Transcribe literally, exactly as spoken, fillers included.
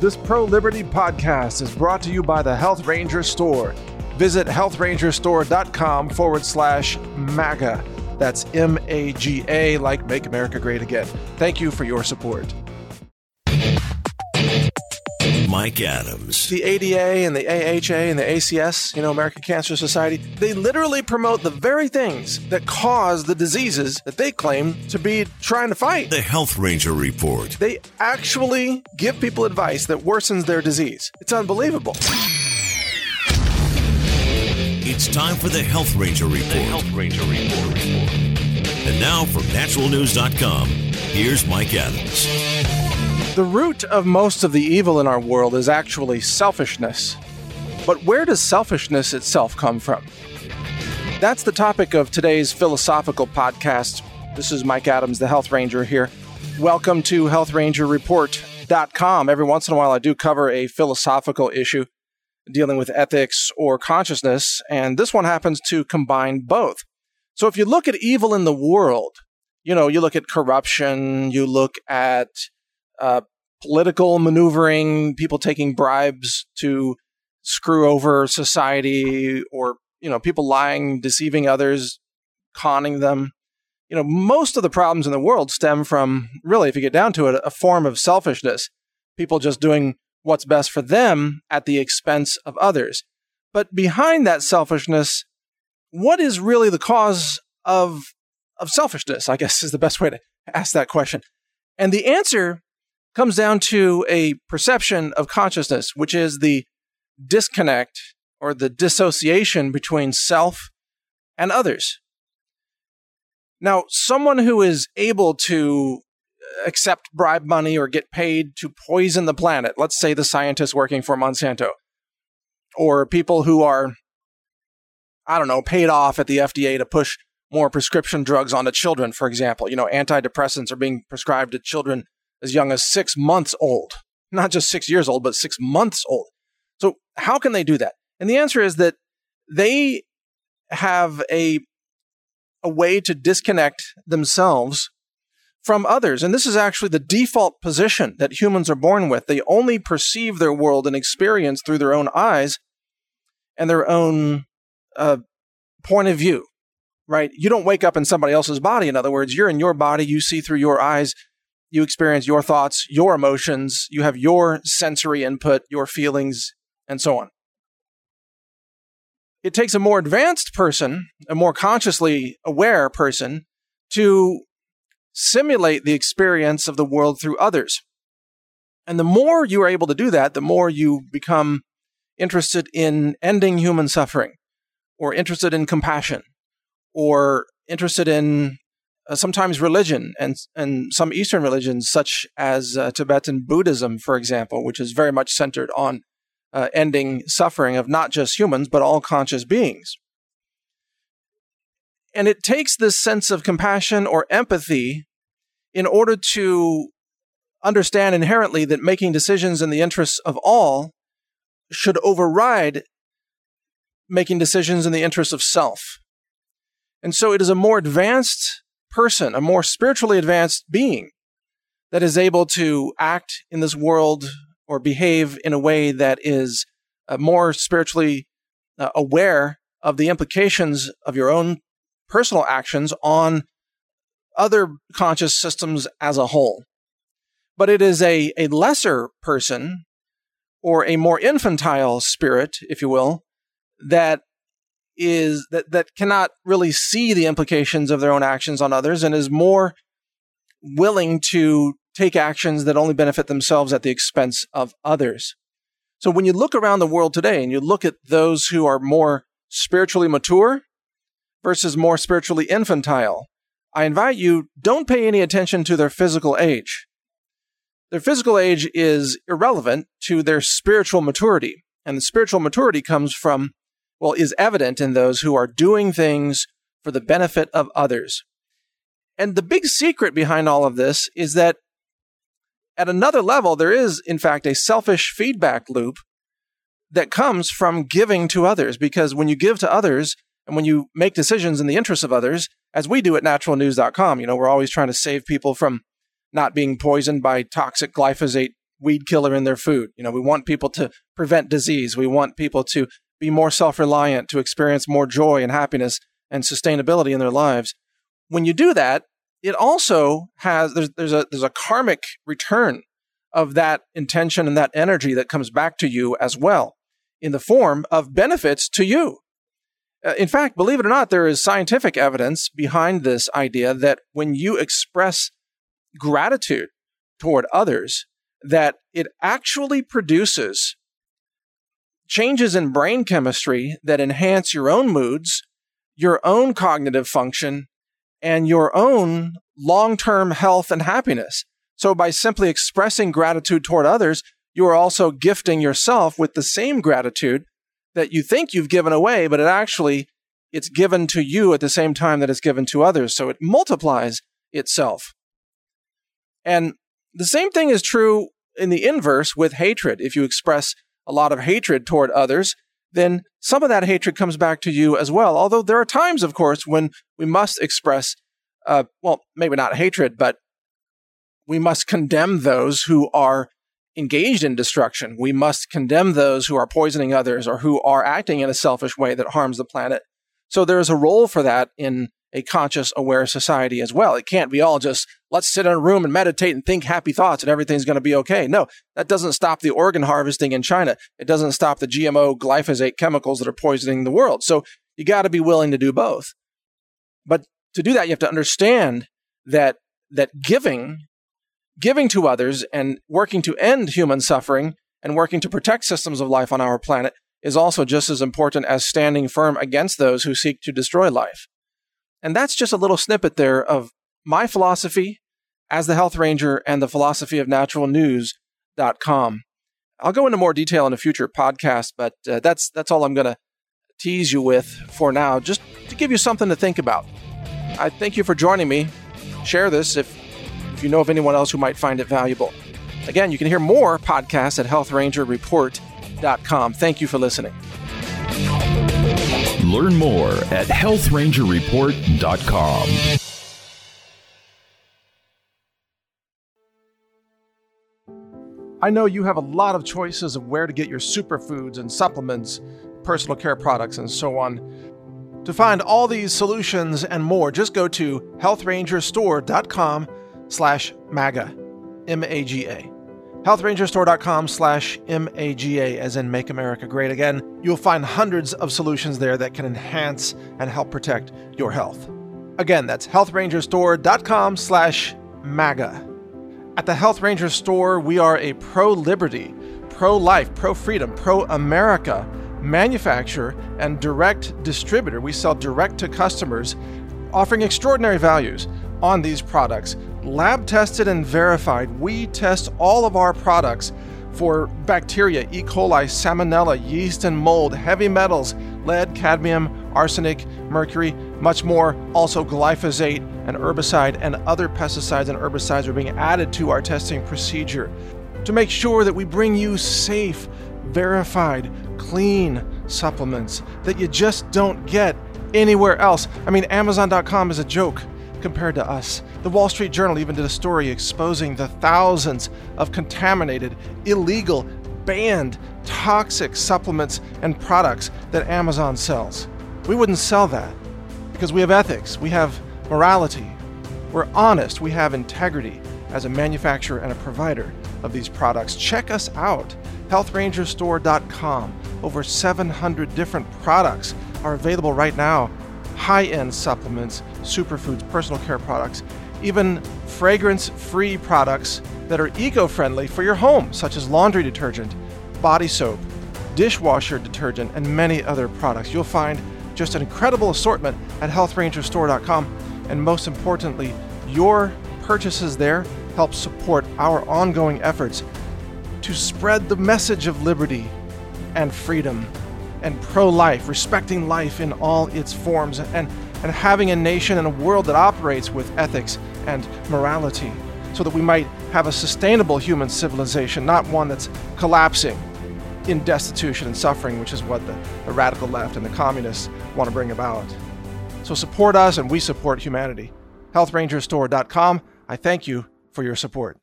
This pro-liberty podcast is brought to you by the Health Ranger Store. Visit health ranger store dot com forward slash MAGA. That's M A G A, like Make America Great Again. Thank you for your support. Mike Adams. The A D A and the A H A and the A C S, you know, American Cancer Society, they literally promote the very things that cause the diseases that they claim to be trying to fight. The Health Ranger Report. They actually give people advice that worsens their disease. It's unbelievable. It's time for the Health Ranger Report. The Health Ranger Report. And now from natural news dot com, here's Mike Adams. The root of most of the evil in our world is actually selfishness. But where does selfishness itself come from? That's the topic of today's philosophical podcast. This is Mike Adams, the Health Ranger here. Welcome to health ranger report dot com. Every once in a while I do cover a philosophical issue dealing with ethics or consciousness, and this one happens to combine both. So if you look at evil in the world, you know, you look at corruption, you look at Uh, political maneuvering, people taking bribes to screw over society, or, you know, people lying, deceiving others, conning them. You know, most of the problems in the world stem from, really, if you get down to it, a form of selfishness. People just doing what's best for them at the expense of others. But behind that selfishness, what is really the cause of, of selfishness, I guess is the best way to ask that question. And the answer comes down to a perception of consciousness, which is the disconnect or the dissociation between self and others. Now, someone who is able to accept bribe money or get paid to poison the planet, let's say the scientists working for Monsanto, or people who are, I don't know, paid off at the F D A to push more prescription drugs onto children, for example. You know, antidepressants are being prescribed to children as young as six months old, not just six years old, but six months old. So how can they do that? And the answer is that they have a, a way to disconnect themselves from others. And this is actually the default position that humans are born with. They only perceive their world and experience through their own eyes and their own uh, point of view, right? You don't wake up in somebody else's body. In other words, you're in your body, you see through your eyes. You experience your thoughts, your emotions, you have your sensory input, your feelings, and so on. It takes a more advanced person, a more consciously aware person, to simulate the experience of the world through others. And the more you are able to do that, the more you become interested in ending human suffering, or interested in compassion, or interested in Uh, sometimes religion, and and some Eastern religions, such as uh, Tibetan Buddhism, for example, which is very much centered on uh, ending suffering of not just humans, but all conscious beings. And it takes this sense of compassion or empathy in order to understand inherently that making decisions in the interests of all should override making decisions in the interests of self. And so it is a more advanced person, a more spiritually advanced being that is able to act in this world or behave in a way that is uh, more spiritually uh, aware of the implications of your own personal actions on other conscious systems as a whole. But it is a, a lesser person, or a more infantile spirit, if you will, that is that, that cannot really see the implications of their own actions on others, and is more willing to take actions that only benefit themselves at the expense of others. So when you look around the world today and you look at those who are more spiritually mature versus more spiritually infantile, I invite you, don't pay any attention to their physical age. Their physical age is irrelevant to their spiritual maturity. And the spiritual maturity comes from, well, is evident in those who are doing things for the benefit of others. And the big secret behind all of this is that at another level, there is, in fact, a selfish feedback loop that comes from giving to others. Because when you give to others, and when you make decisions in the interests of others, as we do at natural news dot com, you know, we're always trying to save people from not being poisoned by toxic glyphosate weed killer in their food. You know, we want people to prevent disease. We want people to be more self-reliant, to experience more joy and happiness and sustainability in their lives. When you do that, it also has, there's, there's a, there's a karmic return of that intention and that energy that comes back to you as well in the form of benefits to you. Uh, in fact, believe it or not, there is scientific evidence behind this idea that when you express gratitude toward others, that it actually produces changes in brain chemistry that enhance your own moods, your own cognitive function, and your own long-term health and happiness. So by simply expressing gratitude toward others, you are also gifting yourself with the same gratitude that you think you've given away, but it actually, it's given to you at the same time that it's given to others. So it multiplies itself. And the same thing is true in the inverse with hatred. If you express a lot of hatred toward others, then some of that hatred comes back to you as well. Although there are times, of course, when we must express, uh, well, maybe not hatred, but we must condemn those who are engaged in destruction. We must condemn those who are poisoning others or who are acting in a selfish way that harms the planet. So there is a role for that in a conscious, aware society as well. It can't be all just, let's sit in a room and meditate and think happy thoughts and everything's going to be okay. No, that doesn't stop the organ harvesting in China. It doesn't stop the G M O glyphosate chemicals that are poisoning the world. So you got to be willing to do both. But to do that, you have to understand that that giving, giving to others and working to end human suffering and working to protect systems of life on our planet is also just as important as standing firm against those who seek to destroy life. And that's just a little snippet there of my philosophy as the Health Ranger and the philosophy of natural news dot com. I'll go into more detail in a future podcast, but uh, that's that's all I'm going to tease you with for now, just to give you something to think about. I thank you for joining me. Share this if, if you know of anyone else who might find it valuable. Again, you can hear more podcasts at health ranger report dot com. Thank you for listening. Learn more at health ranger report dot com. I know you have a lot of choices of where to get your superfoods and supplements, personal care products, and so on. To find all these solutions and more, just go to health ranger store dot com slash MAGA, M A G A. health ranger store dot com slash M A G A, as in Make America Great Again. You'll find hundreds of solutions there that can enhance and help protect your health. Again, that's health ranger store dot com slash MAGA. At the Health Ranger Store, we are a pro-liberty, pro-life, pro-freedom, pro-America manufacturer and direct distributor. We sell direct to customers, offering extraordinary values on these products. Lab tested and verified. We test all of our products for bacteria, E. coli, salmonella, yeast and mold, heavy metals, lead, cadmium, arsenic, mercury, much more. Also glyphosate and herbicide and other pesticides and herbicides are being added to our testing procedure to make sure that we bring you safe, verified, clean supplements that you just don't get anywhere else. I mean, Amazon dot com is a joke compared to us. The Wall Street Journal even did a story exposing the thousands of contaminated, illegal, banned, toxic supplements and products that Amazon sells. We wouldn't sell that because we have ethics, we have morality, we're honest, we have integrity as a manufacturer and a provider of these products. Check us out, health ranger store dot com. Over seven hundred different products are available right now. High-end supplements, superfoods, personal care products, even fragrance-free products that are eco-friendly for your home, such as laundry detergent, body soap, dishwasher detergent, and many other products. You'll find just an incredible assortment at health ranger store dot com. And most importantly, your purchases there help support our ongoing efforts to spread the message of liberty and freedom and pro-life, respecting life in all its forms, and, and having a nation and a world that operates with ethics and morality so that we might have a sustainable human civilization, not one that's collapsing in destitution and suffering, which is what the, the radical left and the communists want to bring about. So support us and we support humanity. health ranger store dot com. I thank you for your support.